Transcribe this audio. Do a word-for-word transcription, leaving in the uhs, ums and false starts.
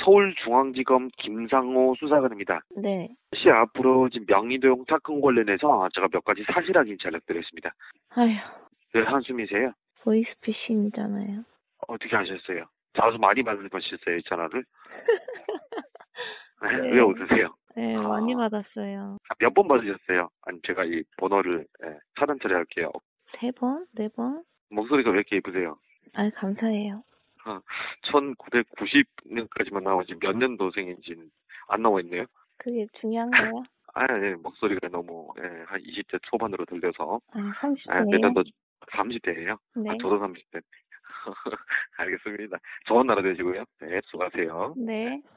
서울중앙지검 김상호 수사관입니다. 네. 혹시 앞으로 지금 명의도용 사건 관련해서 제가 몇 가지 사실 확인 전해드렸습니다. 아휴, 왜 한숨이세요? 보이스피싱이잖아요. 어떻게 하셨어요? 자주 많이 받으셨어요, 이 전화를? 네. 왜 웃으세요? 네, 아. 많이 받았어요. 몇 번 받으셨어요? 아니, 제가 이 번호를 예, 차단 처리할게요. 세 번? 네 번? 목소리가 왜 이렇게 예쁘세요? 아, 감사해요. 아, 천구백구십 년까지만 나오지 몇 년도생인지는 안 나와 있네요. 그게 중요한가요? 아, 예, 목소리가 너무 예, 한 이십 대 초반으로 들려서 아, 삼십 아, 몇 대예요? 년도 삼십 대예요? 네. 아, 저도 삼십 대. 알겠습니다. 좋은 하루 되시고요. 네, 수고하세요. 네.